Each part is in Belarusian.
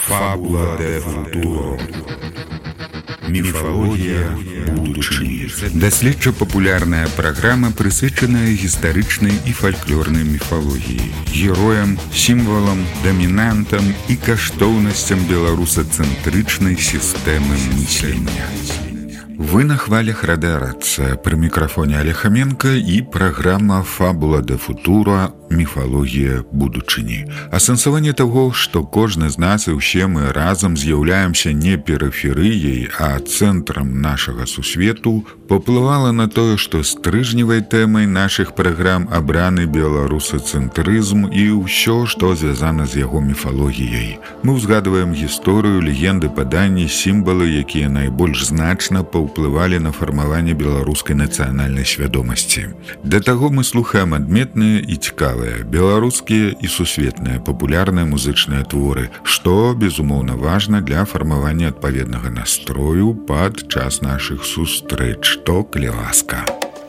Фабула де футуро. Міфалогія будучыні. Даследча-папулярная праграма, прысвечаная гістарычнай і фальклорнай міфалогіі, героям, сімвалам, дамінантам і каштоўнасцям беларусацэнтрычнай сістэмы мыслення. Вы на хвалях радыарацыя, пры мікрафоне Алехаменко і праграма «Фабула де футуро. Міфалогія будучыні». Асэнсаванне таго, што кожны з нас і ўсе мы разам з'яўляемся не перыферыяй, а цэнтрам нашага сусвету, паўплывала на тое, што стрыжневай тэмай нашых праграм абраны беларусацэнтрызм і ўсё, што звязана з яго міфалогіяй. Мы ўзгадваем гісторыю, легенды, паданні, сімвалы, якія найбольш значна паўплывалі на фармаванне беларускай нацыянальнай свядомасці. Да таго мы слухаем адметныя і цікавыя беларускія і сусветныя папулярныя музычныя творы, што, безумоўна, важна для фармавання адпаведнага настрою падчас нашых сустрэч. То клеваска.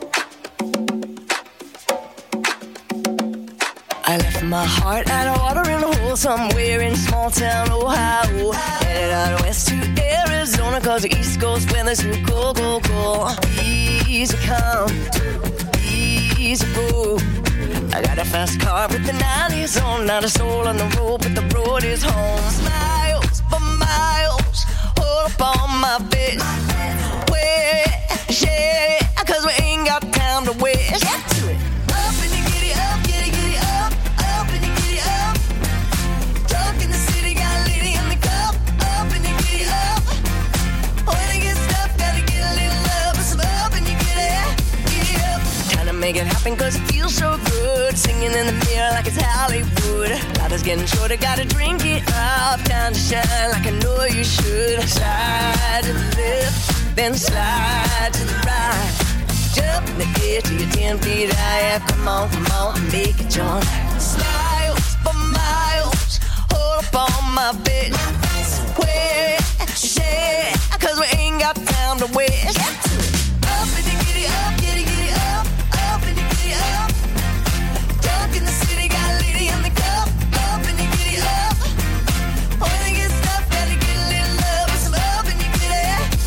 I left my heart at a watering hole somewhere in small town Ohio. Headed out west to Arizona, cause the East Coast weather's too cold, cold, cold. Easy come, easy go. I got a fast car with the 90s on, not a soul on the road, but the road is home. Miles for miles, hold up on my bed. Where, yeah, cause we ain't got time to waste. Get to it. Up and you get it up, get it up, up and you get it up. Drunk in the city, got a lady in the cup, up and you get it up. When I get stuff, gotta get a little love, but some up and you get it up. Trying to make it happen cause it feels so good. Singing in the mirror like it's Hollywood. Life is getting shorter, gotta drink it up. Time to shine like I know you should. Slide to the left, then slide to the right. Jump in the air till you're 10 feet high. Come on, make it join. Smiles for miles, hold up on my bed. Where, yeah, cause we ain't got time to waste. Up and you get it up, get it up, up and you get it up. Drunk in the city, got a lady in the cup, up and you get it up. When I get stuff, gotta get a little love, but some up and you get it up.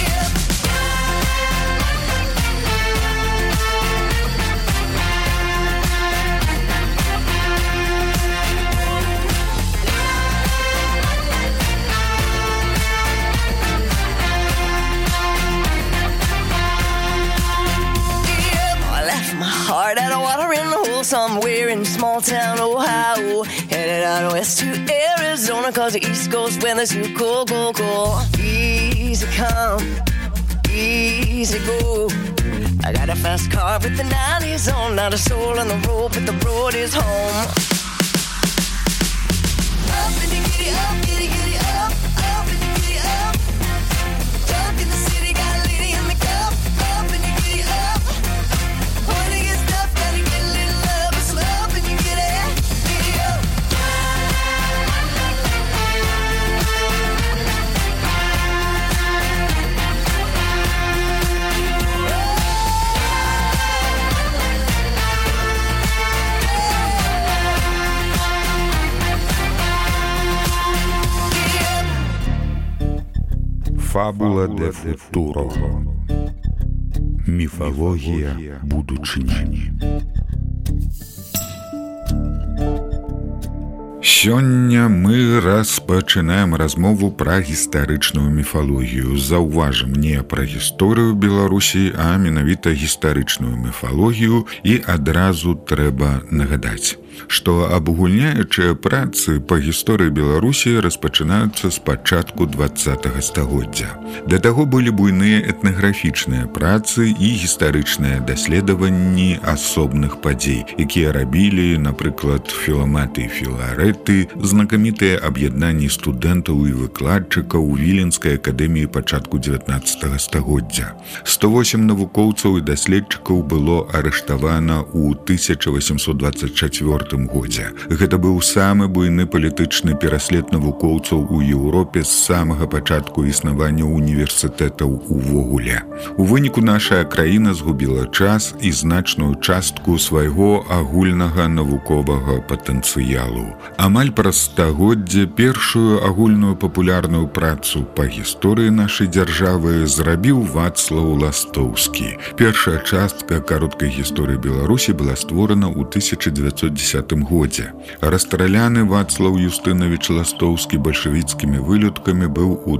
Heart at a watering hole somewhere in small town Ohio. Headed out west to Arizona, cause the East Coast weather's too cold, cold, cold. Easy come, easy go. I got a fast car with the 90s on, not a soul on the road, but the road is home. Up and you get it up, get it up, up and you get it up. Drunk in the city, got a lady in the cup, up and you get it up. When you get stuff, gotta get a little love, but some up and you get it up. Фабула де футуро. Міфалогія будучыні. Сёння мы распачынаем размову пра гістарычную міфалогію. Заўважым, не пра гісторыю Беларусі, а менавіта гістарычную міфалогію, і адразу трэба нагадаць, што абагульняючыя працы па гісторыі Беларусі распачынаюцца з пачатку 20-го стагоддзя. Да таго былі буйныя этнаграфічныя працы і гістарычныя даследаванні асобных падзей, якія рабілі, напрыклад, філаматы і філарэты, знакамітыя аб'яднанні студэнтаў і выкладчыкаў у Віленскай акадэміі пачатку 19-го стагоддзя. 108 навукоўцаў і даследчыкаў было арыштавана ў 1824 годзе. Гэта быў самы буйны палітычны пераслед навукоўцаў у Еўропе з самага пачатку існавання універсітэтаў увогуле. У выніку наша краіна згубіла час і значную частку свайго агульнага навуковага патэнцыялу. Амаль праз стагоддзе першую агульную папулярную працу па гісторыі нашай дзяржавы зрабіў Вацлаў Ластоўскі. Першая частка кароткай гісторыі Беларусі была створана ў 1910 годзе. Расстраляны Вацлаў Юстынавіч Ластоўскі бальшавіцкімі вылюдкамі быў у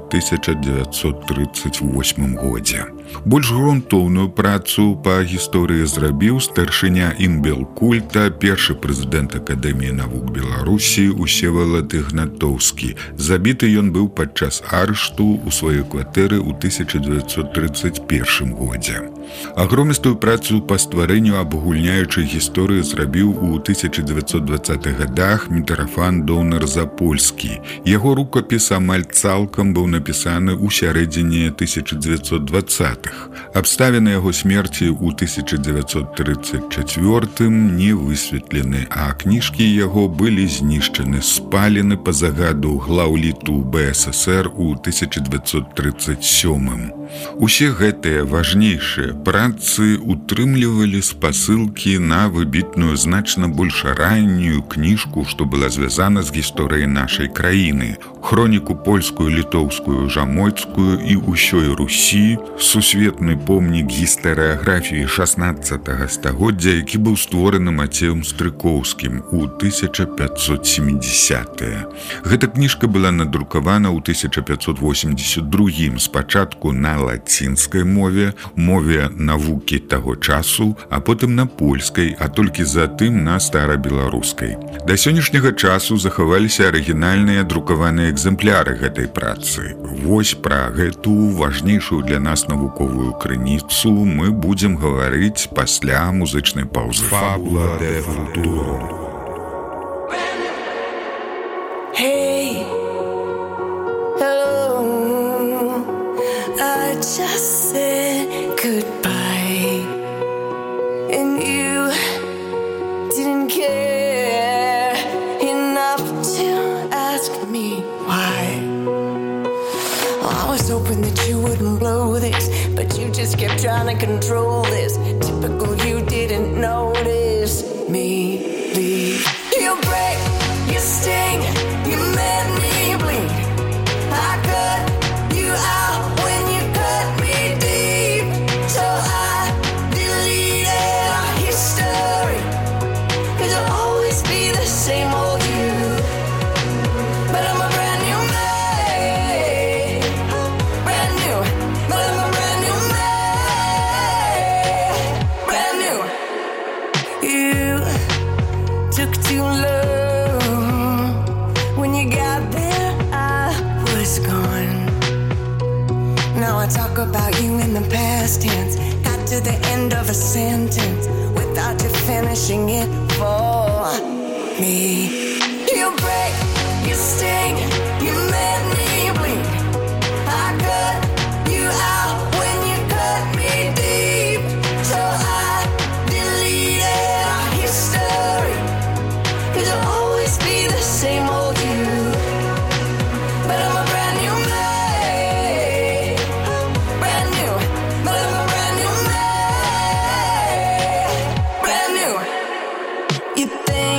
1938 годзе. Больш грунтоўную працу па гісторыі зрабіў старшыня інбелкульта, першы прэзідэнт Акадэміі навук Беларусі Усевалад Ігнатоўскі. Забіты ён быў падчас арышту ў сваёй кватэры ў 1931 годзе. Агромністую працу па стварэнню абагульняючай гісторыі зрабіў у 1920-х гадах Мітрафан Донар-Запольскі. Яго рукапіс амаль цалкам быў напісаны ў сярэдзіне 1920-х. Абставіны яго смерці ў 1934-м не высветлены, а кніжкі яго былі знішчаны, спалены па загаду глаўліту БССР у 1937-м. Усе гэтыя важнейшыя працы утрымлівалі спасылкі на выбітную значна больш раннюю кніжку, што была звязана з гісторыяй нашай краіны, хроніку польскую, літоўскую, жамойцкую і ўсёй Русі, сусветны помнік гістарыяграфіі 16 стагоддзя, які быў створаны Мацеем Стрыкоўскім у 1570-е. Гэта кніжка была надрукавана ў 1582 спачатку на лацінскай мове, мове навукі таго часу, а потым на польскай, а толькі затым на старабеларускай. Да сённяшняга часу захаваліся арыгінальныя друкаваныя экземпляры гэтай працы. Вось пра гэту важнейшую для нас навуковую крыніцу мы будзем гаварыць пасля музычнай паўзы. Фабула де футуро. Hey, hello, I just said goodbye, and you didn't care enough to ask me why. I was hoping that you wouldn't blow this, but you just kept trying to control this. Typical, you didn't notice me leave. You break, you sting, you made me bleed. I cut you out when you cut me deep, so I deleted our history, 'cause I'll always be the same old you. But I'm a brand new man, brand new. But I'm a brand new man, brand new. You took too long. When you got there, I was gone. Now I talk about you in the past tense. Got to the end of a sentence without you finishing it for me. You break, you sting, you made me bleed. I cut you out when you cut me deep, so I deleted our history, 'cause I'll always be the same old you. But I'm a brand new man, brand new. But I'm a brand new man, brand new. You think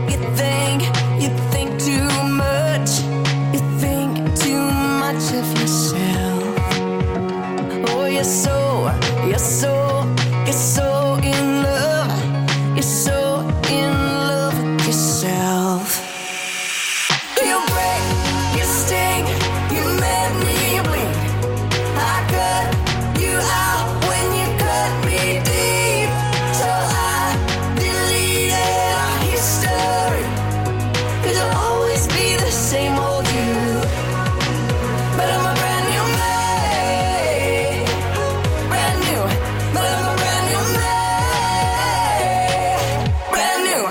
too much. You think too much of yourself. Oh, you're so in love. You're so in love with yourself. You break, you sting, you made me bleed. I cut you out when you cut me deep, so I deleted our history, 'cause I'll always be the same old you. But I'm a brand new man, brand new. But I'm a brand new man, brand new.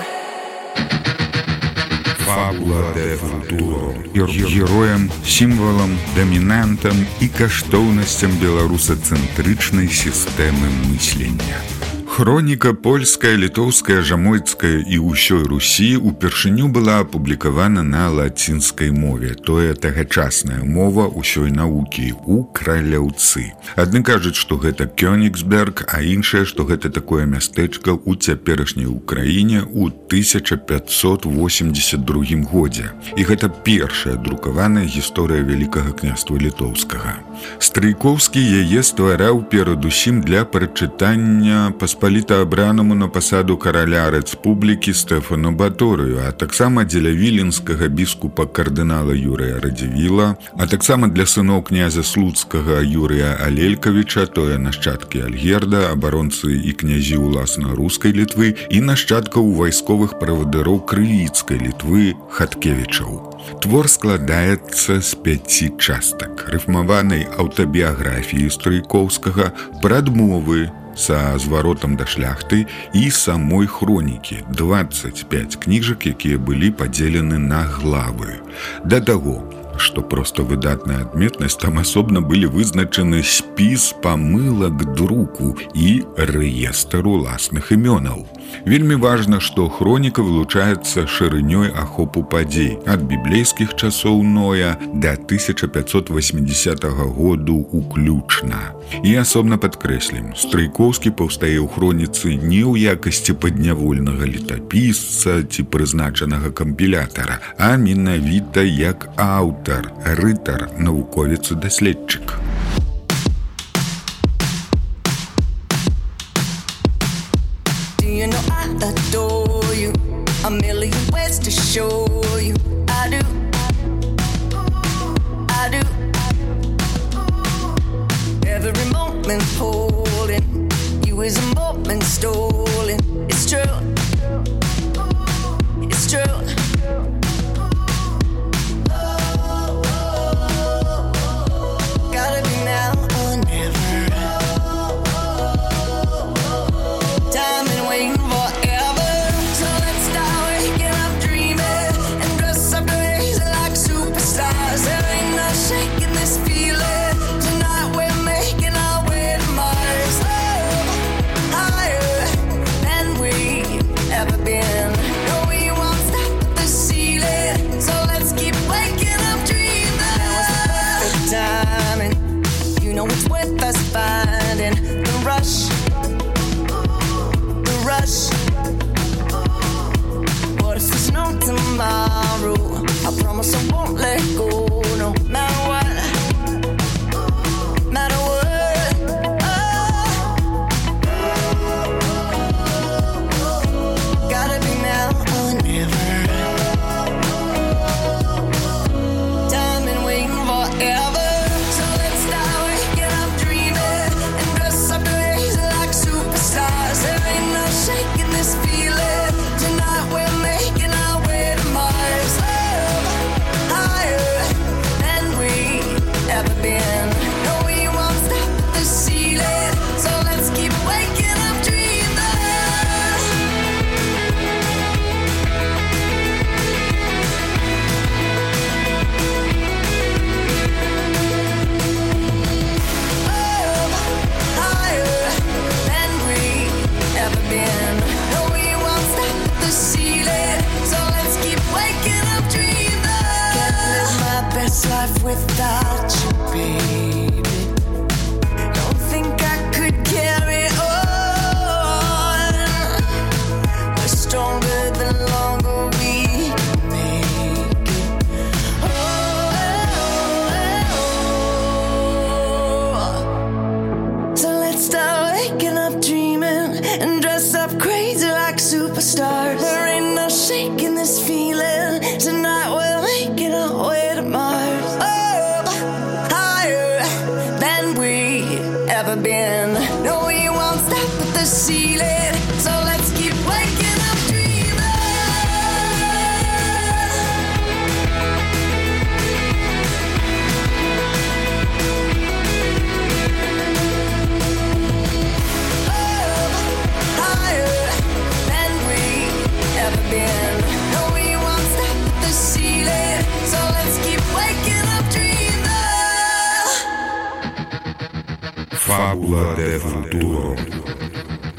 Фабула де футуро. Героем, сімвалам, дамінантам і каштоўнасцям беларусацэнтрычнай сістэмы мыслення. Хроніка польская, літоўская, жамойцкая і ўсёй Русі упершыню была апублікавана на лацінскай мове. Тое тагачасная мова ўсёй навукі у Краляўцы. Адны кажуць, што гэта Кёнігсберг, а іншае, што гэта такое мястэчка ў цяперашняй Украіне ў 1582 годзе. І гэта першая друкаваная гісторыя Вялікага княства літоўскага. Стрыйкоўскі яе ствараў перадусім для прачытання паспаліта абранаму на пасаду караля рэспублікі Стэфану Баторыю, а таксама дзеля віленскага біскупа кардынала Юрыя Радзівіла, а таксама для сыноў князя слуцкага Юрыя Алелькавіча, тое нашчадкі Альгерда, абаронцы і князі уласна рускай Літвы і нашчадкаў вайсковых правадыроў крывіцкай Літвы Хаткевічаў. Твор складаецца з 5 частак: рыфмаванай аўтабіяграфіі Стрыйкоўскага, прадмовы са зваротам да шляхты і самой хронікі. 25 кніжак, якія былі падзелены на главы. Да таго, што проста выдатная адметнасць, там асобна былі вызначаны спіс памылак друку і рэестр уласных імёнаў. Вельмі важна, што хроніка вылучаецца шырынёй ахопу падзей ад біблейскіх часоў Ноя да 1580 году уключна. І асобна падкрэслім, Стрыйкоўскі паўстае ў хроніцы не ў якасці паднявольнага летапісца ці прызначанага кампілятара, а менавіта як аўтар, рытар, навуковец і даследчык. You know I adore you, a million ways to show you I do, I do. Every moment holding you is a moment stolen. It's true, it's true. Gotta be now or never. Tomorrow, I promise I won't let go, no matter what, matter what. Gotta be now or never. Time and waiting forever. So let's start waking up dreaming and dress up crazy like superstars. There ain't no shaking this feeling. Tonight we're making our way to Mars. Higher than we ever been. No, we won't stop at the ceiling. So let's keep waking up dreaming. Higher than we ever been. No, we won't stop at the ceiling. So let's keep waking up dreaming. Can't live my best life without you, baby. Don't think I could carry on. We're stronger the longer we make it. So let's start waking up dreaming and dress up crazy like superstars. There ain't no shaking this feeling. Tonight we're making our way to Mars. Higher than we ever been. No, we won't stop at the ceiling. So let's keep waking up dreaming. Higher than we ever been. No, we won't stop at the ceiling. So let's keep waking up dreaming. Fabula del futuro.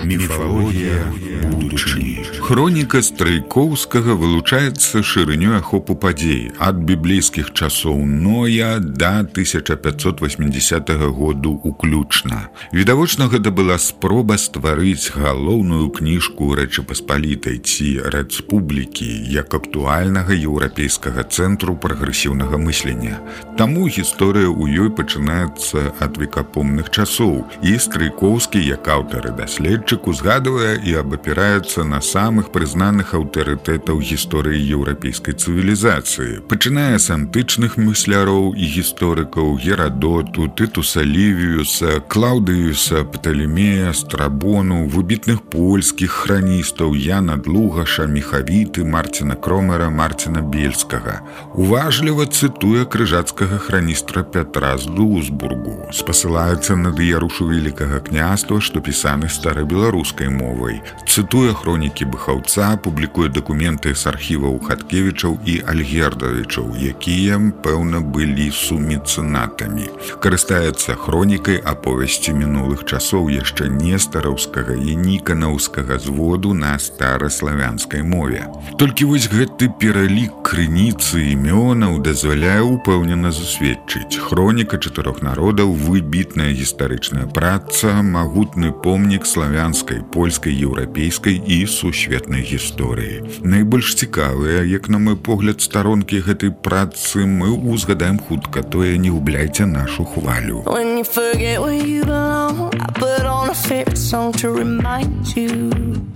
Міфалогія будучыні. Хроніка Страйкоўскага вылучаецца шырынёй ахопу падзей ад біблейскіх часоў Ноя да 1580 году уключна. Відавочна, гэта была спроба стварыць галоўную кніжку Рэчы Паспалітай ці Рэцпублікі як актуальнага еўрапейскага цэнтру прагрэсіўнага мыслення. Таму гісторыя ў ёй пачынаецца ад векапомных часоў, і Страйкоўскі, як аўтар і даследчык, узгадвае і абапіраецца на самых прызнаных аўтарытэтаў гісторыі еўрапейскай цывілізацыі, пачынае з антычных мысляроў і гісторыкаў Герадоту, Тытуса Лівіюса, Клаўдыюса, Пталемея, Страбону, выбітных польскіх храністаў Яна Длугаша, Міхавіты, Марціна Кромера, Марціна Бельскага. Уважліва цытуе крыжацкага храністра Пятра з Дуусбургу, спасылаецца на дыярушу Вялікага княства, што пісаны старабеларускай мовай, цытуе хронікі Быхаўца, публікуе дакументы з архіваў Хаткевічаў і Альгердавічаў, якія, пэўна, былі сумецэнатамі. Карыстаецца хронікай аповесці мінулых часоў яшчэ нестараўскага і ніканаўскага зводу на стараславянскай мове. Толькі вось гэты пералік крыніцы імёнаў дазваляе упэўнена засведчыць. Хроніка чатырох народаў – выбітная гістарычная праца, магутны помнік славянскай, польскай, еўрапейскай і сусветнай гісторыі. Найбольш цікавыя, як на мой погляд, старонкі гэтай працы мы узгадаем хутка, тое не губляйце нашу хвалю. When you forget where you belong, I put on a favorite song to remind you.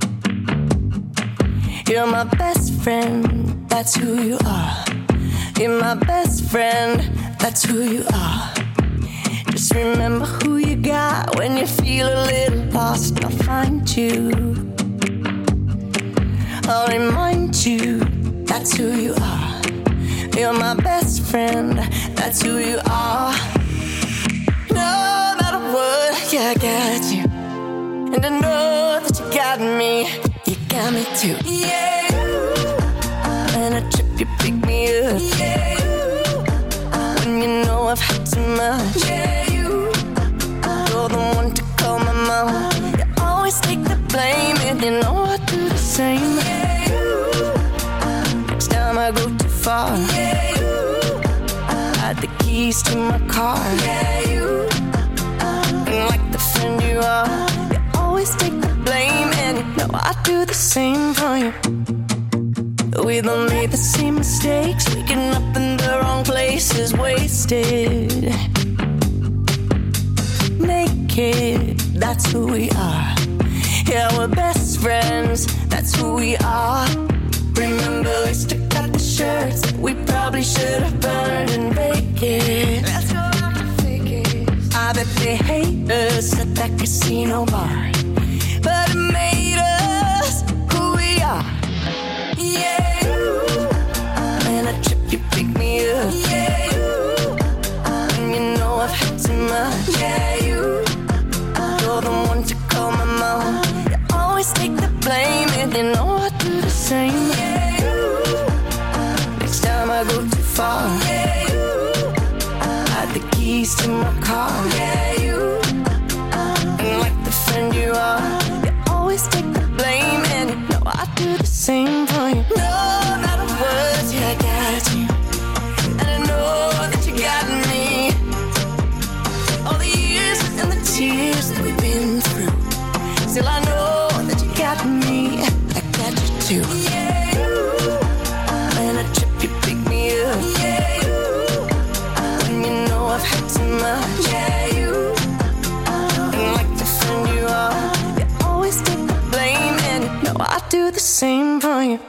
You're my best friend, that's who you are. You're my best friend, that's who you are. Just remember who you got when you feel a little lost. I'll find you, I'll remind you, that's who you are. You're my best friend, that's who you are. No matter what, yeah, I got you. And I know that you got me. You got me too. Yeah. When I trip, you pick me up. Yeah. When you know I've had too much. Yeah. You're the one to call my mom. You always take the blame, and you know I do the same. Yeah. Next time I go too far. Yeah. I had the keys to my car. Yeah. And like the friend you are, you always take the blame, and you know I do the same for you. We don't made the same mistakes, waking up in the wrong places, wasted. Naked, that's who we are. Yeah, we're best friends, that's who we are. Remember we stuck out the shirts we probably should have burned and baked it. That's what I can fake it. I bet they hate us at that casino bar, but it made us who we are. Yeah. When I trip, you pick me up. Yeah. And you know I've had too much. Yeah. You're the one to call my mom. You always take the blame, and you know I do the same. Yeah. Next time I go too far. Yeah. I had the keys to my car. Yeah. And like the friend you are, you always take the blame, and you know I do the same for you. No matter what, yeah, I got you. And I know that you got me. All the years and the tears that we've been through, still I know that you got me. I got you too. Yeah. When I trip, you pick me up. Yeah. When you know I've had too much. Yeah. And like the friend you are, you always take the blame, and you know I do the same for you.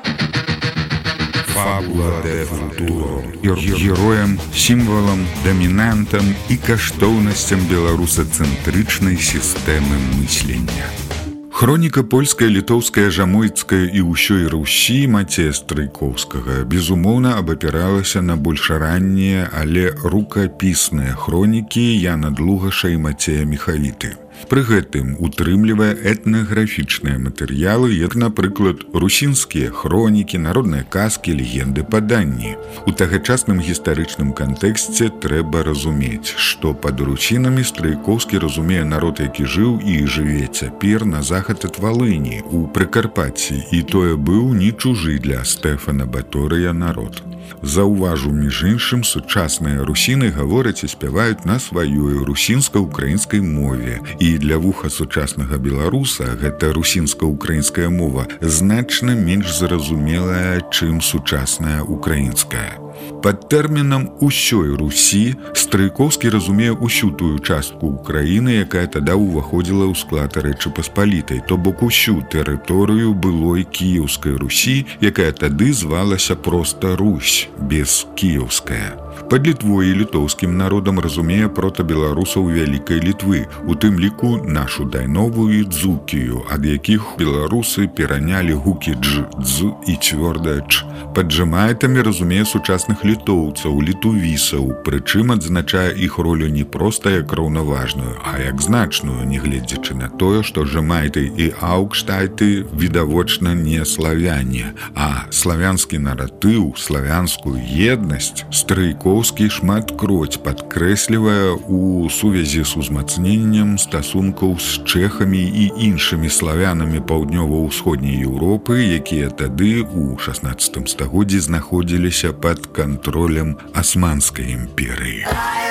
Фабула де футуро. Героем, сімвалам, дамінантам і каштоўнасцям беларусацэнтрычнай сістэмы мыслення. Хроніка польская, літоўская, жамойцкая і ўсёй Русі Мацея Страйкоўскага безумоўна абапіралася на больш раннія, але рукапісныя хронікі Яна Длугаша і Мацея Міхавіты. Пры гэтым утрымлівае этнаграфічныя матэрыялы, як, напрыклад, русінскія хронікі, народныя казкі, легенды, паданні. У тагачасным гістарычным кантэксце трэба разумець, што пад русінамі Страікоўскі разумее народ, які жыў і жыве цяпер на захад ад Валыні, у Прыкарпатці, і тое быў не чужы для Стэфана Баторыя народ. Заўважу, між іншым, сучасныя русіны гавораць і спяваюць на сваёй русінска-украінскай мове. І для вуха сучаснага беларуса гэта русінска-украінская мова значна менш зразумелая, чым сучасная украінская. Пад тэрмінам «усёй Русі» Страікоўскі разумее ўсю тую частку Украіны, якая тада ўваходзіла ў склад Рэчы Паспалітай, то бок усю тэрыторыю былой Кіеўскай Русі, якая тады звалася проста Русь, без кіеўская. Пад Літвой і літоўскім народам разумее протабеларусаў Вялікай Літвы, у тым ліку нашу дайновую Дзукію, ад якіх беларусы перанялі гукі «дж», «дз» і цвёрдае «ч». Пад жэмайтамі разумее сучасных літоўцаў, літувісаў, прычым адзначае іх ролю не проста як раўнаважную, а як значную, нягледзячы на тое, што жэмайты і аўкштайты відавочна не славяне, а славянскі наратыў, славянскую еднасць Страікоўскі шматкроць падкрэслівае ў сувязі з узмацненнем стасункаў з чэхамі і іншымі славянамі паўднёва-ўсходняй Еўропы, якія тады ў 16 стагоддзі знаходзіліся пад кантролем Асманскай імперыі.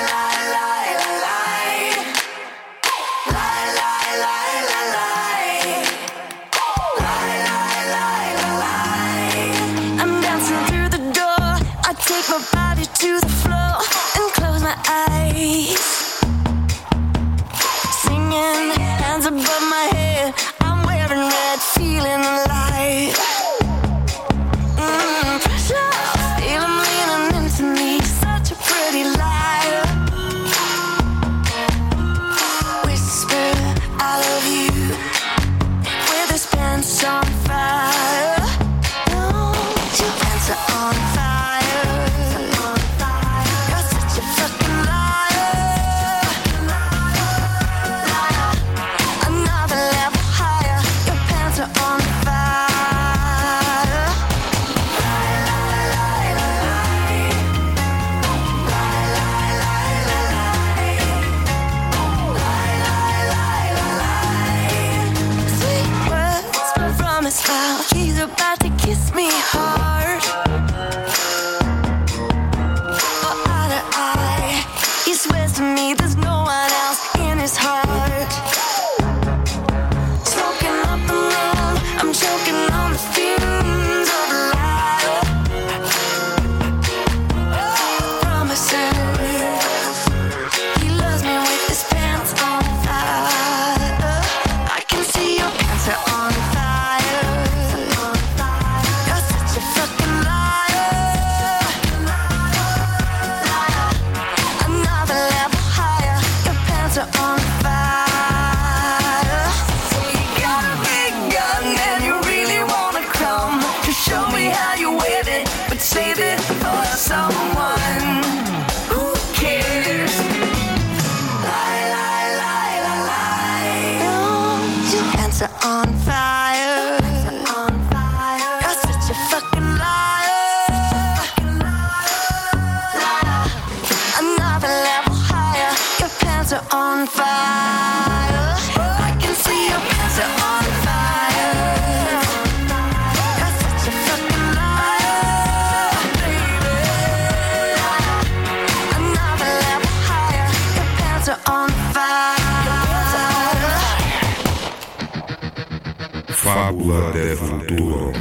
Фабула де футуро.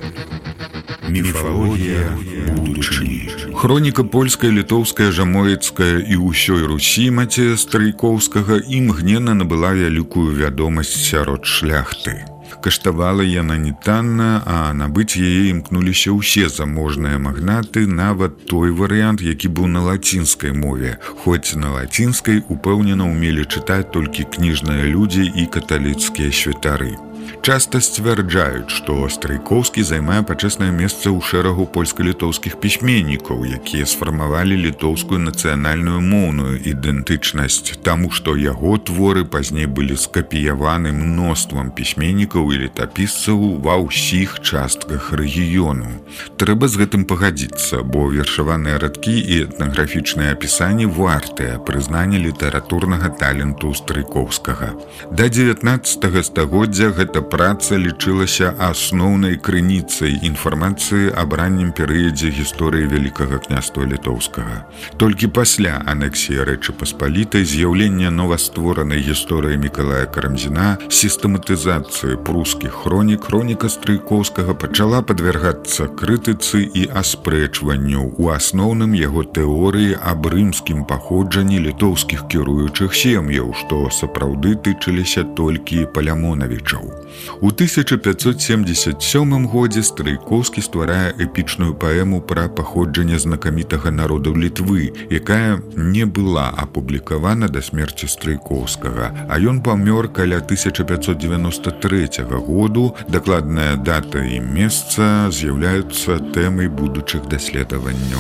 Міфалогія будучыні. Хроніка польская, літоўская, жамоецкая і ўсёй Русі Мацея Страікоўскага імгненна набыла вялікую вядомасць сярод шляхты. Каштавала яна не танна, а набыць яе імкнуліся ўсе заможныя магнаты, нават той варыянт, які быў на лацінскай мове, хоць на лацінскай упэўнена ўмелі чытаць толькі кніжныя людзі і каталіцкія святары. Часта сцвярджаюць, што Страйкоўскі займае пачэснае месца ў шэрагу польска-літоўскіх пісьменнікаў, якія сфармавалі літоўскую нацыянальную моўную ідэнтычнасць, таму што яго творы пазней былі скапіяваны мноствам пісьменнікаў і летапісцаў ва ўсіх частках рэгіёну. Трэба з гэтым пагадзіцца, бо вершаваныя радкі і этнаграфічныя апісанні вартыя прызнання літаратурнага таленту Страйкоўскага. Да 19 стагоддзя гэта праца лічылася асноўнай крыніцай інфармацыі аб раннім перыядзе гісторыі Вялікага княства Літоўскага. Толькі пасля анексіі Рэчы Паспалітай, з'яўлення новастворанай гісторыі Мікалая Карамзіна, сістэматызацыі прускіх хронік, хроніка Страйкоўскага пачала падвяргацца крытыцы і аспрэчванню, у асноўным яго тэорыі аб рымскім паходжанні літоўскіх кіруючых сем'яў, што сапраўды тычыліся толькі Палямонавічаў. У 1577 годзе Страйкоўскі стварае эпічную паэму пра паходжанне знакамітага народу Літвы, якая не была апублікавана да смерці Страйкоўскага, а ён памёр каля 1593 году. Дакладная дата і месца з'яўляюцца тэмай будучых даследаванняў.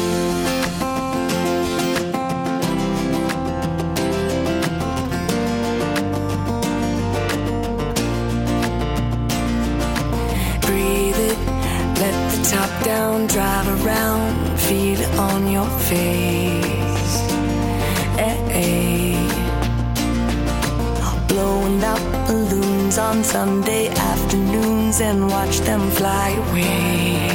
Drive around, feel it on your face. Blowing out balloons on Sunday afternoons and watch them fly away.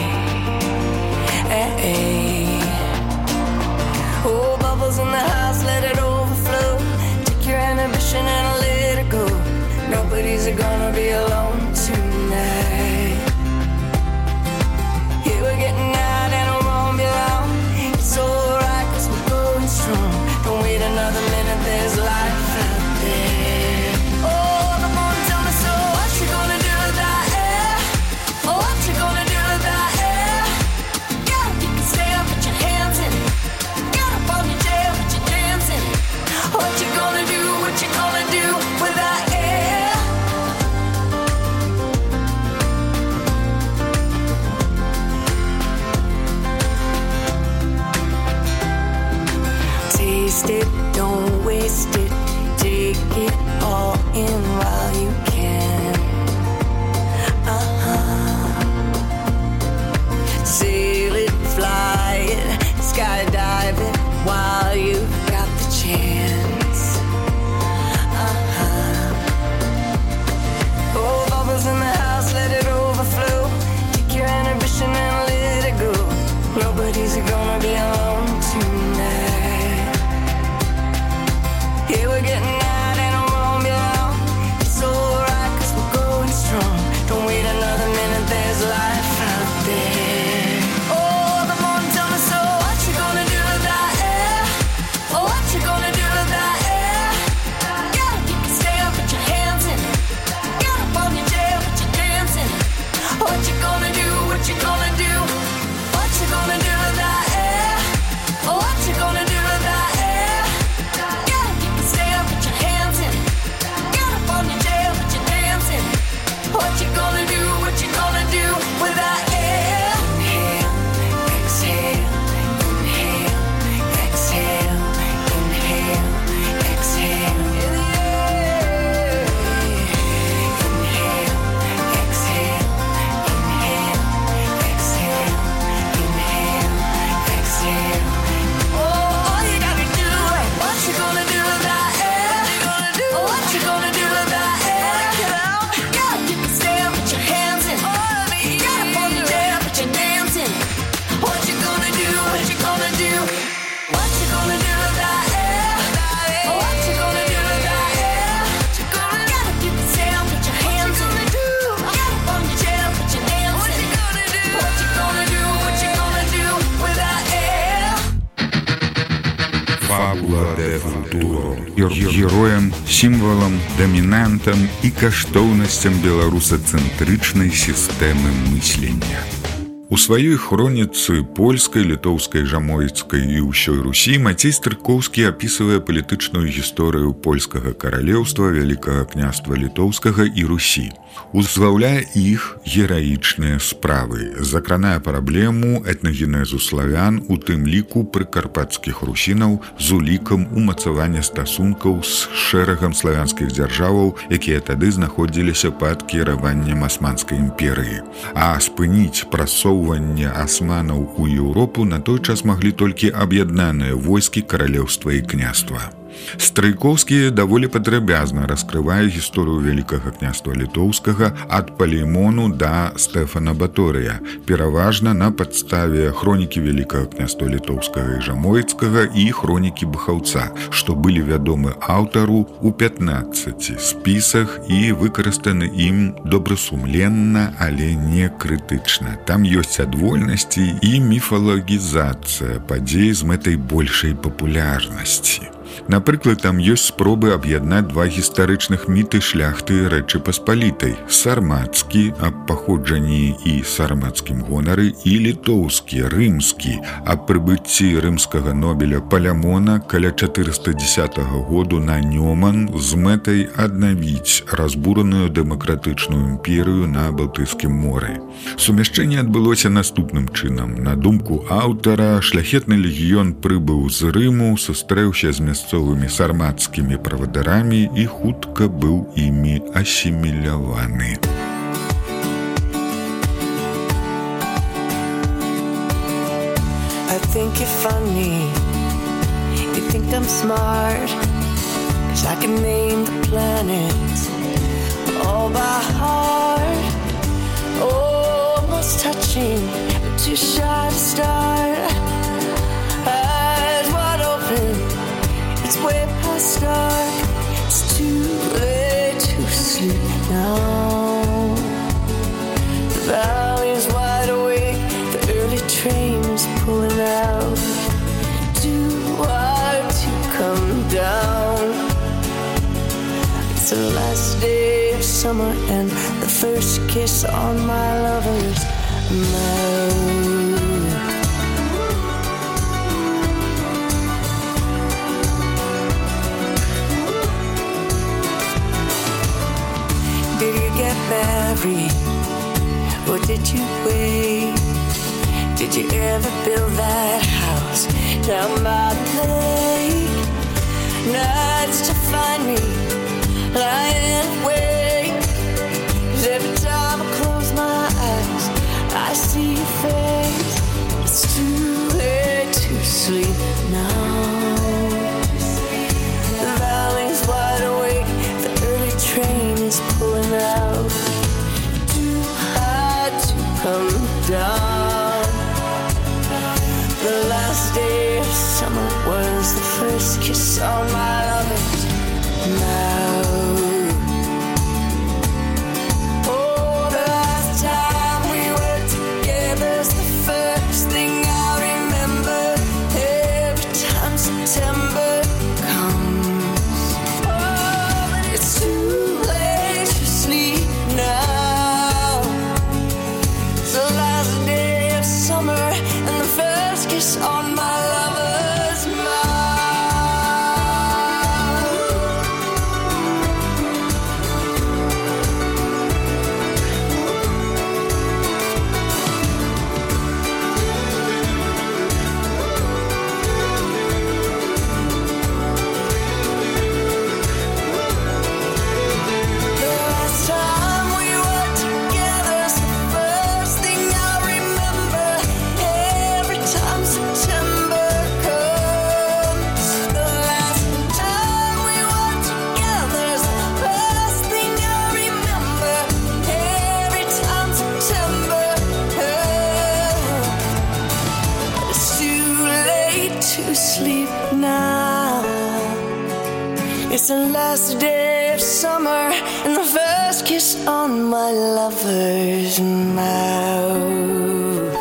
Oh, bubbles in the house, let it overflow. Take your inhibition and let it go. Nobody's gonna be alone tonight. Here we're getting out and it won't be long. It's alright cause we're going strong. Don't wait another minute, there's life out there. Oh, the moon tell me so. What you gonna do with that air? Oh, what you gonna do with that air? Get up, you can stay up, put your hands in. Get up on your chair, put your dancing. What you gonna do, what you gonna do with that air? Taste it, don't waste it. Take it all in while you can. Sail it, fly it, skydive it while you've got the chance. Oh, bubbles in the house, let it overflow. Take your inhibition and let it go. Nobody's gonna be alone tonight. Here we're getting out and it won't be long. It's alright cause we're going strong. Don't wait another minute, there's life out there. Oh, the morning tell me so. What you gonna do with that air? Oh, what you gonna do with that air? Get up, you can stay up, put your hands in. Get up on your chair, put your dancing. What you gonna do, what you gonna do? What you gonna do with that air? Oh, what you gonna do with that air? Get up, you can stay up, put your hands in. Get up on your chair, put your dancing. What you gonna do, what you gonna do with that air? Inhale, exhale, inhale, exhale, inhale, exhale. In the air. Inhale, exhale, inhale, exhale, inhale, exhale. Oh, all you gotta do, what you gonna do with that air? Oh, what you gonna do with that air? Get up, you can stay up, put your hands in. Get up on your chair, put your dancing. What you gonna do, what you gonna do? What you gonna do with that air? Oh, what you gonna do with that air? Get up, you can stay up, put your hands in. Get up on your chair, put your dancing. What you gonna do, what you gonna do with that air? Фабула де футуро. Героем, сімвалам, дамінантам і каштоўнасцям беларусацэнтрычнай сістэмы мыслення. У сваёй хроніцы польскай, літоўскай, жамойцкай і ўсёй Русі Мацей Стрыкоўскі апісвае палітычную гісторыю польскага каралеўства, Вялікага княства літоўскага і Русі. Узлаўляе іх гераічныя справы, закранае праблему этнагенезу славян, у тым ліку прыкарпацкіх русінаў з улікам умацавання стасункаў з шэрагам славянскіх дзяржаваў, якія тады знаходзіліся пад кіраваннем Асманскай імперыі. А спыніць прасоўванне асманаў у Еўропу на той час маглі толькі аб'яднаныя войскі каралеўства і княства. Стрыкоўскі даволі падрабязна раскрывае гісторыю Вялікага княства літоўскага ад Палеймону да Стэфана Баторыя, пераважна на падставе хронікі Вялікага княства літоўскага і жамойцкага і хронікі Бахаўца, што былі вядомы аўтару ў 15 спісах і выкарыстаны ім добрасумленна, але не крытычна. Там ёсць адвольнасці і міфалагізацыя падзей з мэтай большай папулярнасці. Напрыклад, там ёсць спробы аб'яднаць два гістарычных міты шляхты Рэчы Паспалітай: сармацкі аб паходжанні і сармацкім гонары і літоўскі, рымскі аб прыбыцці рымскага нобеля Палямона каля 410 году на Нёман з мэтай аднавіць разбураную дэмакратычную імперыю на Балтыйскім моры. Сумяшчэнне адбылося наступным чынам. На думку аўтара, шляхетны легіён прыбыў з Рыму, сустрэўся з мясцовымі сармацкімі правадарамі і хутка быў імі асіміляваны. I think you're funny, you think I'm smart, 'cause I can name the planets all by heart. Almost touching, but too shy to start. Eyes wide open, it's way past dark. It's too late to sleep now. The valley's wide awake, the early train's pulling out. Too hard to come down. It's the last day of summer and the first kiss on my lover's mouth. Did you get married, or did you wait? Did you ever build that house down by the lake? Nights to find me lying awake, 'cause every time I close my eyes I see your face. It's too late to sleep now. The valley's wide awake, the early train is pulling out. Too hard to come down. The last day of summer was the first kiss on my lover's mouth. Oh, the last time we were together's the first thing I remember. Every time September comes, oh, but it's too late to sleep now. It's the last day of summer and the first kiss on my lover's mouth. The last time we were together's the first thing I remember. Every time September comes, the last time we were together's the first thing I remember. Every time September comes, but it's too late to sleep now. It's the last day of summer and the first kiss on my lover's mouth.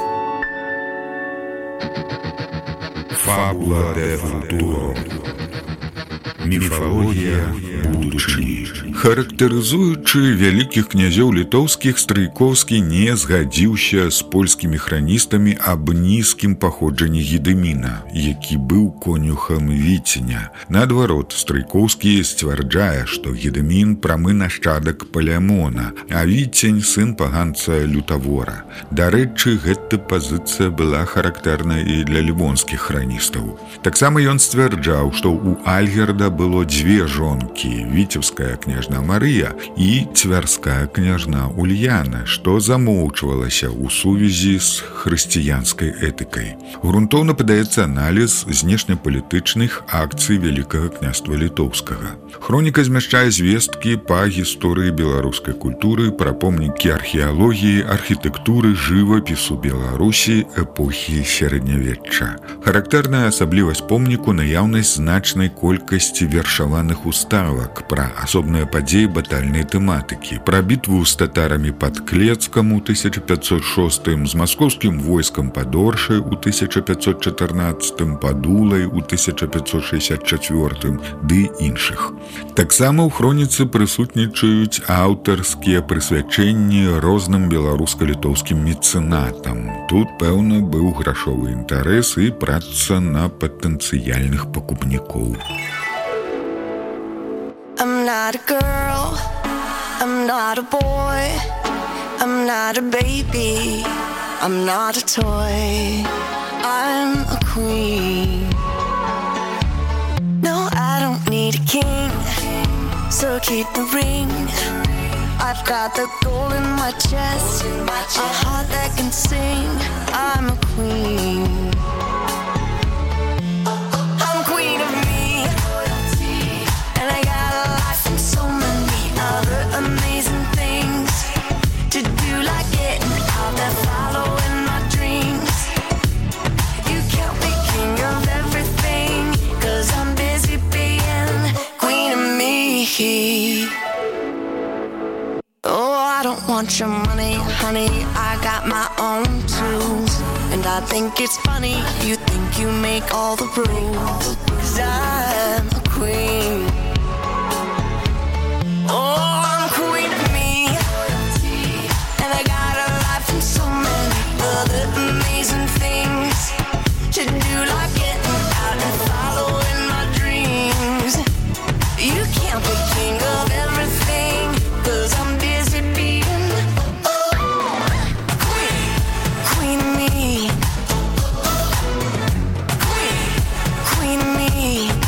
Фабула де футуро. Міфологія будучыні. Характарызуючы вялікіх князёў літоўскіх, Стрыйкоўскі не згадзіўся з польскімі храністамі аб нізкім паходжанні Гедыміна, які быў конюхам Віценя. Наадварот, Стрыйкоўскі сцвярджае, што Гедымін прамы нашчадак Палямона, а Віцень сын паганца Лютавора. Дарэчы, гэта пазіцыя была характэрна і для лівонскіх храністаў. Таксама ён сцвярджаў, што ў Альгерда было дзве жонкі, віцебская княжна Марыя і цвярская княжна Ульяна, што замоўчвалася ў сувязі з хрысціянскай этыкай. Грунтоўна падаецца аналіз знешнепалітычных акцый Вялікага княства Літоўскага. Хроніка змяшчае звесткі па гісторыі беларускай культуры, пра помнікі археалогіі, архітэктуры, жывапісу Беларусі эпохі сярэднявечча. Характэрная асаблівасць помніку наяўнасць значнай колькасці вершаваных уставак пра асобныя падзеі батальнай тэматыкі, пра бітву з татарамі пад Клецкам у 1506, з маскоўскім войскам пад Оршай у 1514, пад Улай у 1564, ды іншых. Таксама ў хроніцы прысутнічаюць аўтарскія прысвячэнні розным беларуска-літоўскім мецэнатам. Тут, пэўна, быў грашовы інтарэс і праца на патэнцыяльных пакупнікоў. I'm not a girl, I'm not a boy, I'm not a baby, I'm not a toy, I'm a queen. No, I don't need a king, so keep the ring. I've got the gold in my chest, a heart that can sing. I'm a queen. I'm queen of me, and I got a life and so many other amazing things to do, like getting out there, following my dreams. You can't be king of everything, 'cause I'm busy being queen of me. Oh, I don't want your money, honey, I got my own tools. And I think it's funny, you think you make all the rules, 'cause I'm a queen. Oh, I'm queen of me, and I got a life and so many other amazing things to do, like getting out and following my dreams. You can't be king of everything, 'cause I'm busy being queen of me. Queen of me.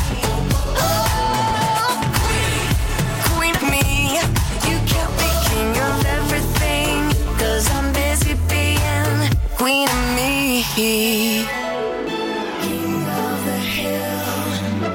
Queen of me. You can't be king of everything, 'cause I'm busy being queen of me. King of the hill.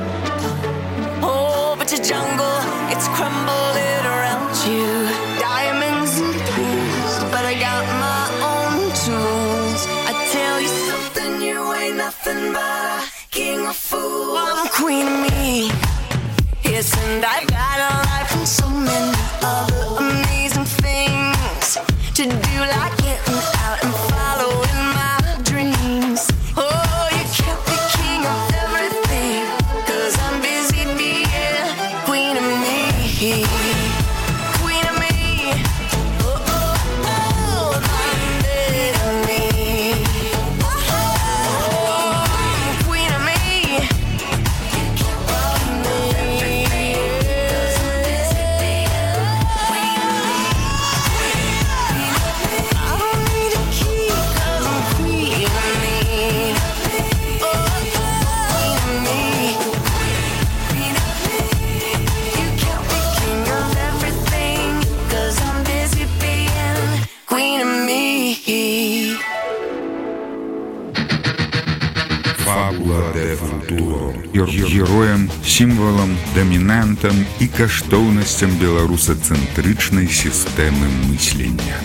Oh, but the jungle, it's crumbling around you. Diamonds and pearls, but I got my own tools. I tell you something, you ain't nothing but a king of fools. I'm queen of me, yes, and I've got a life and so many other amazing things to do, like getting out and following my dreams. Oh, you can't be king of everything, 'cause I'm busy being queen of me. Queen of me. Oh, oh, oh, I'm queen of me. Oh, queen of me. You can't rob me. I don't need a key, 'cause I'm queen of me. Oh, queen of me. You can't be king of everything, 'cause I'm busy being queen of me. Фабула де футуро. Героем, сімвалам, дамінантам і каштоўнасцям беларусацэнтрычнай сістэмы мыслення.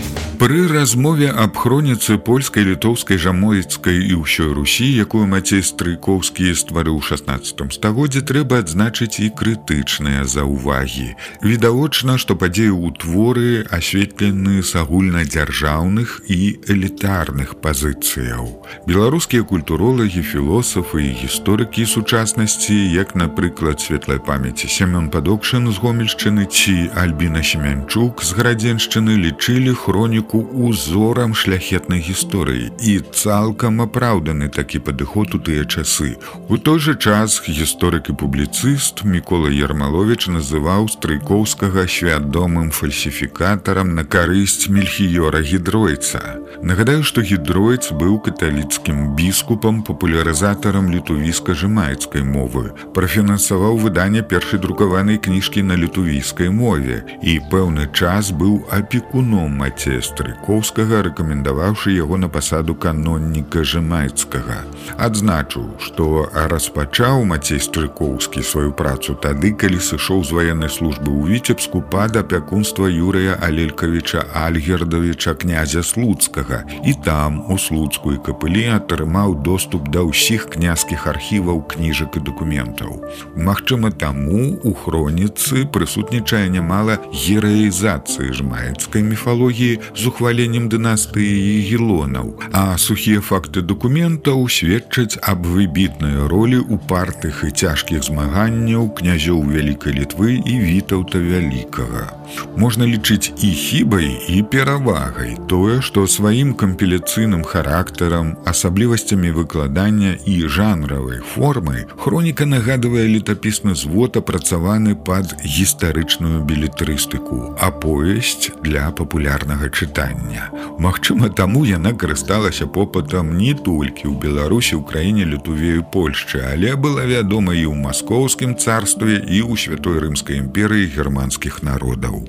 Пры размове аб хроніцы польскай, літоўскай, жамойцкай і ўсёй Русі, якую Мацей Стрыкоўскі стварыў у 16 стагоддзі, трэба адзначыць і крытычныя заўвагі. Відавочна, што падзеі ў творы асветлены з агульнадзяржаўных і элітарных пазіцыяў. Беларускія культуролагі, філосафы і гісторыкі сучаснасці, як, напрыклад, светлай памяці Семён Падокшын з Гомельшчыны ці Альбіна Семянчук з Градзеншчыны, лічылі хроніку узорам шляхетнай гісторыі і цалкам апраўданы такі падыход у тыя часы. У той жа час гісторык і публіцыст Мікола Ярмаловіч называў Стрыкоўскага свядомым фальсіфікатарам на карысць Мельхіёра Гідройца. Нагадаю, што Гідройц быў каталіцкім біскупам, папулярызатарам літувійска-жымайцкай мовы, прафінансаваў выданне першай друкаванай кніжкі на літувійскай мове і пэўны час быў апекуном Мацея Стрыкоўскага, рэкамендаваўшы яго на пасаду канонніка жымайцкага. Адзначу, што распачаў Мацей Стрыкоўскі сваю працу тады, калі сышоў з ваеннай службы ў Віцебску пад апякунства Юрыя Алелькавіча Альгердавіча, князя Слуцкага, і там, у Слуцкую капылі, атрымаў доступ да ўсіх княскіх архіваў, кніжак і дакументаў. Магчыма, таму у хроніцы прысутнічае нямала гераізацыі жмайцкай міфалогіі з ухваленнем дынастыі Егелонаў, а сухія факты дакументаў сведчаць аб выбітнай ролі упартых і цяжкіх змаганняў князёў Вялікай Літвы і Вітаўта Вялікага. Можна лічыць і хібай, і перавагай тое, што сваім кампіляцыйным характарам, асаблівасцямі выкладання і жанравай формай хроніка нагадвае летапісны звод, апрацаваны пад гістарычную белетрыстыку, аповесць для папулярнага чытання. Магчыма, таму яна карысталася попытам не толькі ў Беларусі, Украіне, Літве і Польшчы, але была вядома і ў Маскоўскім царстве, і ў Святой Рымскай імперыі германскіх народаў.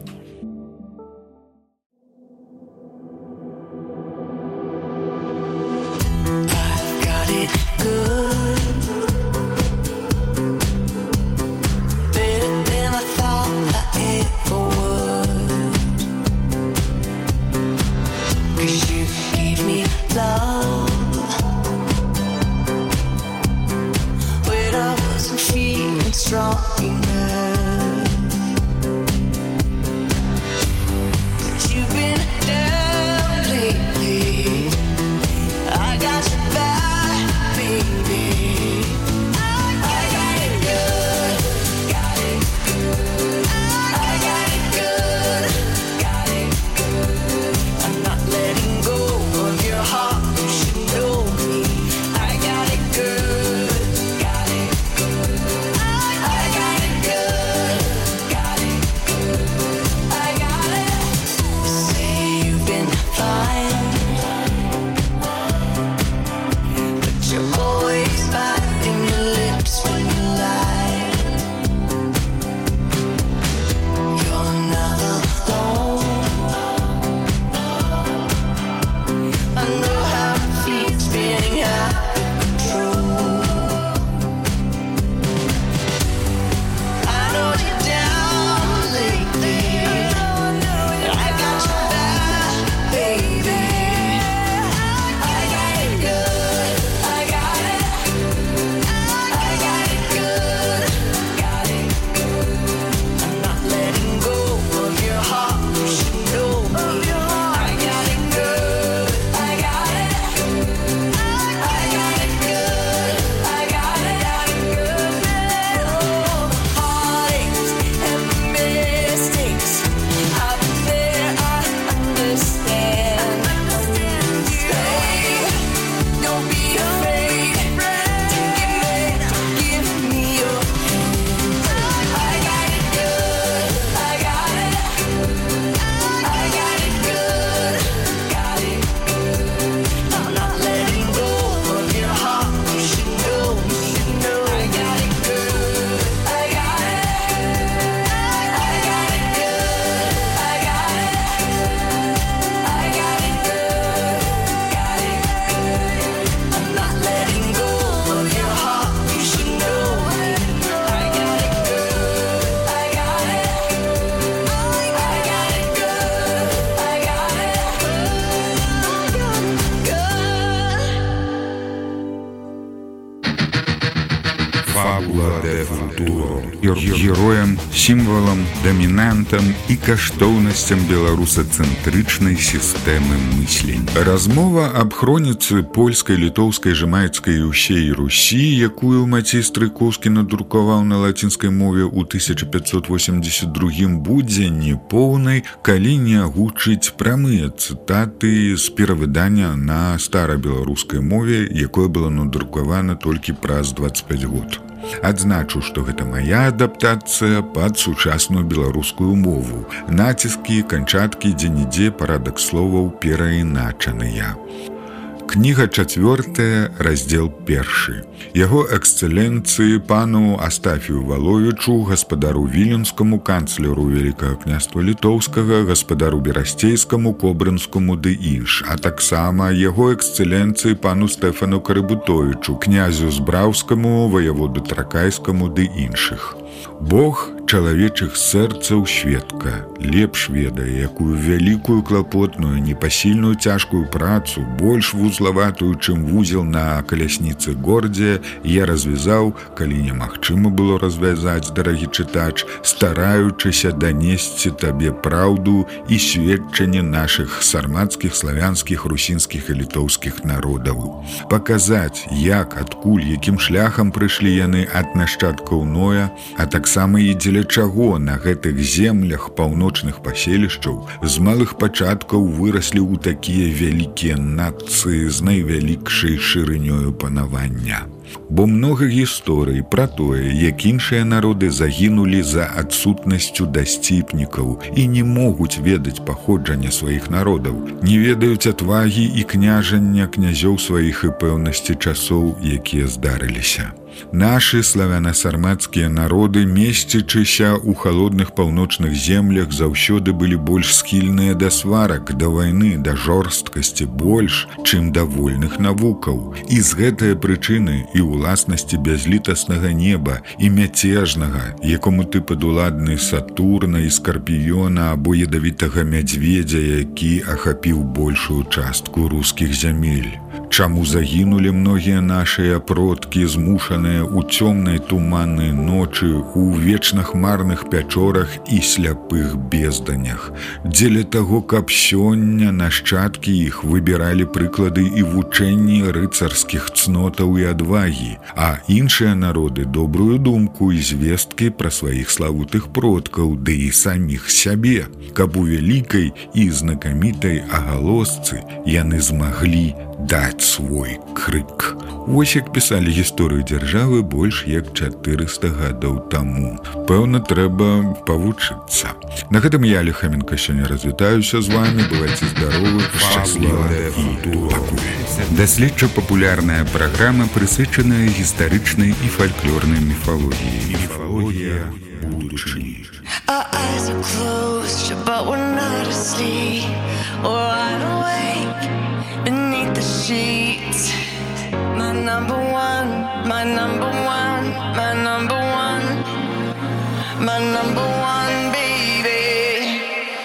фабула де футуро. Героем, сімвалам, дамінантам і каштоўнасцям беларусацэнтрычнай сістэмы мыслень. Размова аб хроніцы польскай, літоўскай, жамайцкай і ўсей Русі, якую Мацей Стрыкоўскі надрукаваў на лацінскай мове ў 1582 будзе непоўнай, калі не агучыць прамыя цытаты з перавыдання на старабеларускай мове, якое было надрукавана толькі праз 25 год. Адзначу, што гэта мая адаптацыя пад сучасную беларускую мову. Націскі, канчаткі, дзе-нідзе парадак словаў пераіначаныя. Кніга 4, раздзел 1. Яго эксцэленцыі пану Астафію Валовічу, гаспадару Віленскаму, канцлеру Вялікага княства Літоўскага, гаспадару Берасцейскаму, Кобрынскаму ды інш, а таксама яго эксцэленцыі пану Стэфану Карыбутовічу, князю Збраўскаму, ваяводу Тракайскаму ды іншых. Бог чалавечых сэрцаў сведка, лепш ведае, якую вялікую клапотную, непасільную цяжкую працу, больш вузлаватую, чым вузел на калясніцы гордзе, я развязаў, калі немагчыма было развязаць, дарагі чытач, стараючыся данесці табе праўду і сведчанне нашых сармацкіх, славянскіх, русінскіх і літоўскіх народаў. Паказаць, як, адкуль, якім шляхам прыйшлі яны ад нашчадкаў Ноя, а таксама і дзеля чаго на гэтых землях паўночных паселішчаў з малых пачаткаў выраслі ў такія вялікія нацыі з найвялікшай шырынёю панавання. Бо многа гісторый пра тое, як іншыя народы загінулі за адсутнасцю дасціпнікаў і не могуць ведаць паходжання сваіх народаў, не ведаюць адвагі і княжання князёў сваіх і пэўнасці часоў, якія здарыліся. Нашы славяна-сармацкія народы, месцячыся ў халодных паўночных землях, заўсёды былі больш схільныя да сварак, да вайны, да жорсткасці, больш, чым да вольных навукаў. І з гэтае прычыны і ўласнасці бязлітаснага неба і мяцежнага, якому ты падуладны Сатурна і Скарпіёна або ядавітага мядзведзя, які ахапіў большую частку рускіх зямель. Чаму загінулі многія нашыя продкі, змушаныя ў цёмнай туманнай ночы, у вечнахмарных пячорах і сляпых безданях. Дзеля таго, каб сёння нашчадкі іх выбіралі прыклады і вучэнні рыцарскіх цнотаў і адвагі, а іншыя народы добрую думку і звесткі пра сваіх славутых продкаў, ды і саміх сябе, каб у вялікай і знакамітай агалосцы яны змаглі даць свой крык. Вось як пісалі гісторыю дзяржавы больш як 400 гадоў таму. Пэўна, трэба павучыцца. На гэтым я, Ліхаменка, сёння развітаюся з вамі. Бывайце здаровы, шчасліва і пакуль. Даследча-папулярная праграма, прысвечаная гістарычнай і фальклорнай міфалогіі. Міфалогія будучыні. Our eyes are closed, but we're not asleep. Wide awake beneath the sheets. My number one, my number one, my number one, my number one, baby.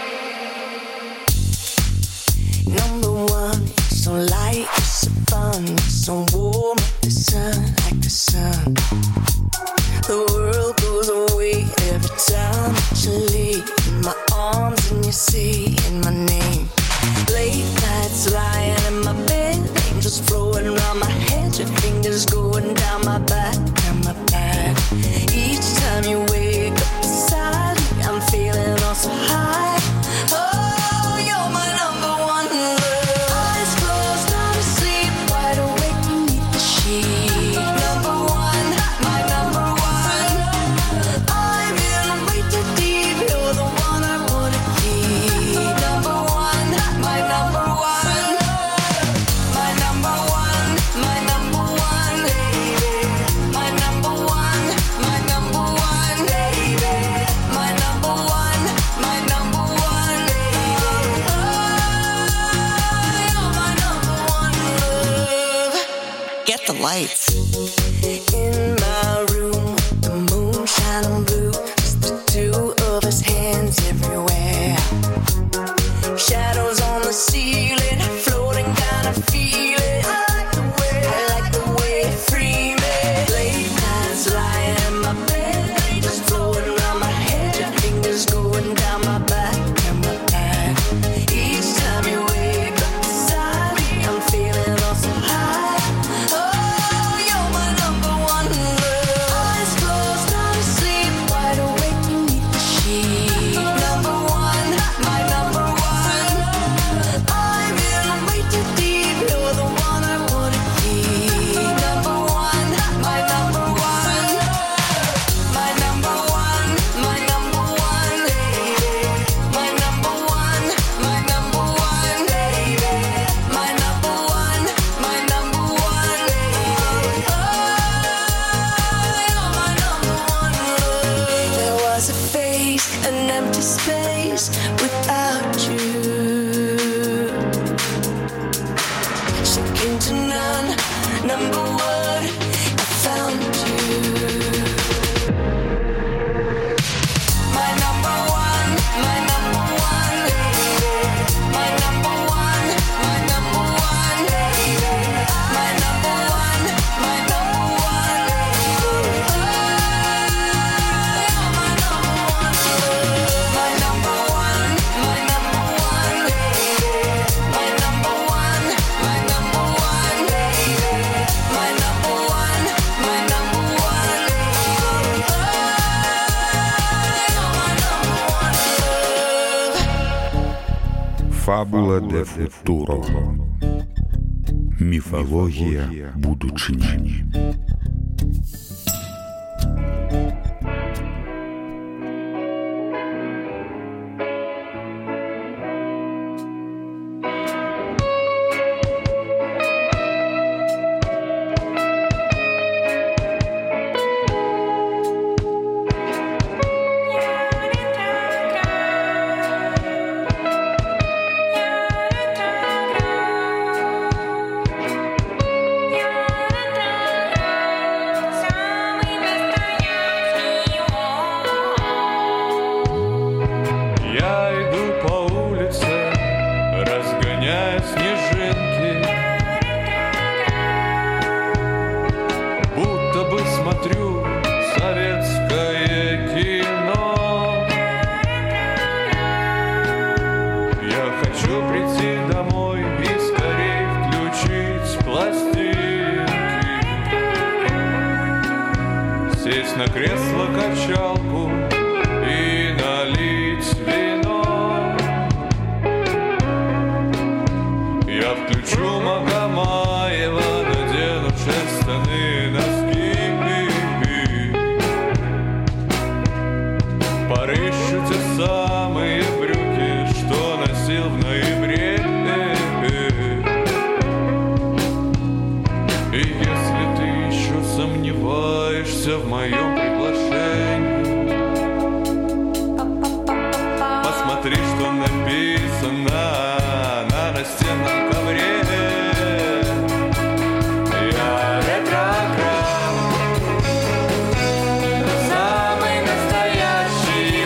Number one, so light, so fun, so warm like the sun, like the sun. The world goes away every time that you leave in my arms and you say in my name. Late nights lying in my bed, angels flowing around my head, your fingers going down my back, down my back. Each time you wake up beside me, I'm feeling all so high. Oh, you're my number one love. Eyes closed, not asleep, wide awake beneath the sheet. Number one, my number one. I'm in way too deep, you're the one I wanna keep. Number one, my number one. My number one, my number one, baby. My number one, my number one, baby. My number one, my number one, baby. Oh, you're my number one love. Get the lights. In my room, the moon shining blue, just the two of us, hands everywhere. Shadows on the ceiling, floating kind of feeling. I like the way it free me. Late nights Фабула де футуро. Міфалогія будучині. На кресло-качалку и налить вино. Я включу Магомаева, надену шерстяные носки. Порыщу те самые брюки, что носил в ноябре. И если ты еще сомневаешься в моем приглашении, посмотри, что написано на настенном ковре. Я ретроград, самый настоящий.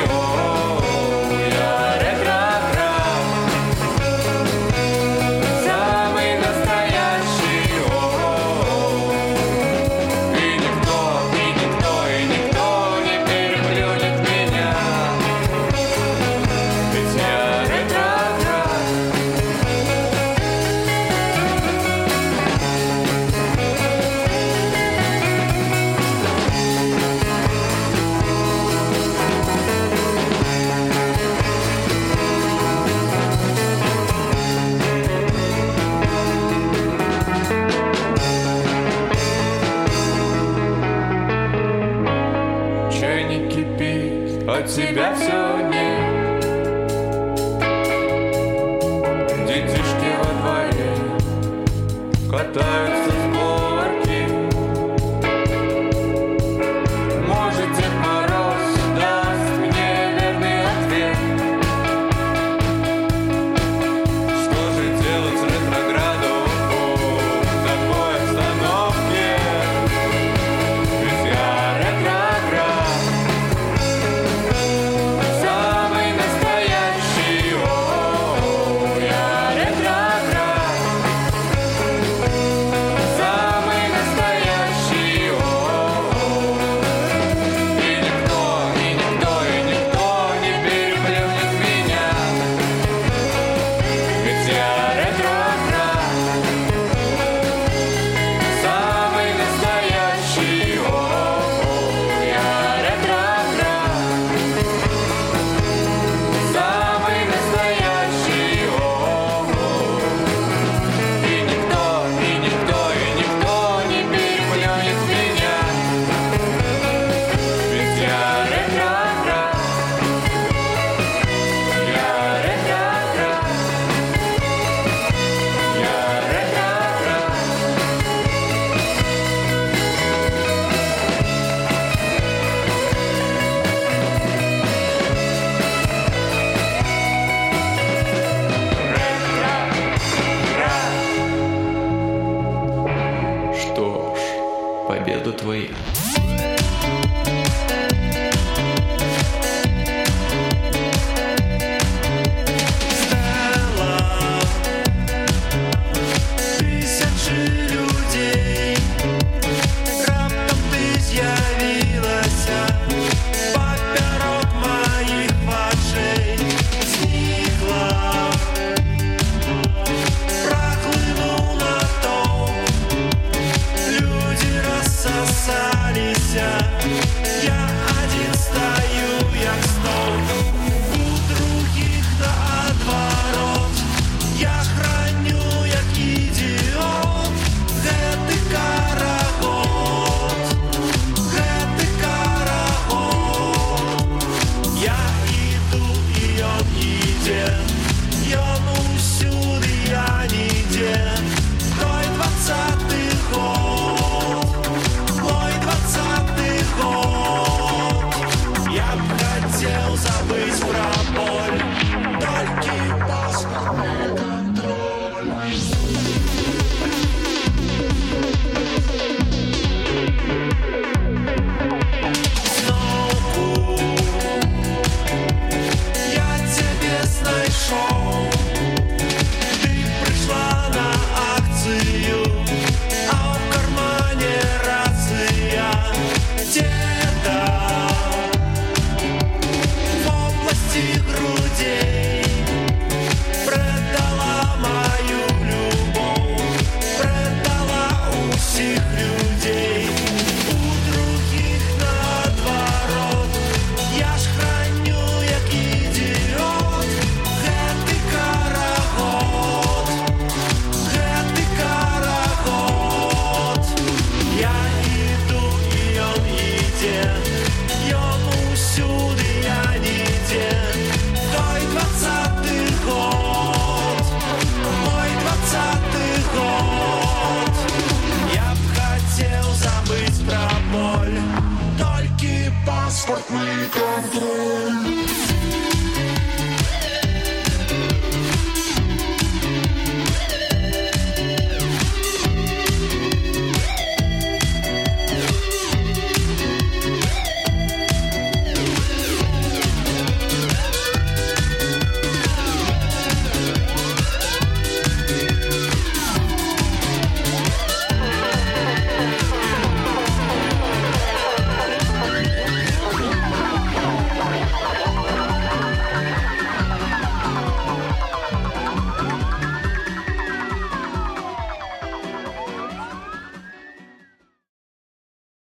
Я ретроград, самый настоящий. И никто не переплюнет меня. Ведь я ретроград. Чайник кипит, от тебя все нет. Детишки во дворе катаются с горки. Может, Дед Мороз даст мне верный ответ. Что же делать ретрограду в такой обстановке? Ведь я ретроград, самый настоящий. Я ретроград, самый настоящий. И никто не переплюнет меня. Ведь я ретроград, самый настоящий. Я ретроград, самый настоящий. И никто не переплюнет меня. Ведь я ретроград, я ретроград, я ретроград. Что ж, победу твою. Тисячі людей, раптом ти з'явилася, поперек моїх очей зникла, прохлынул натовп, люди рассосались. Паспортный контроль.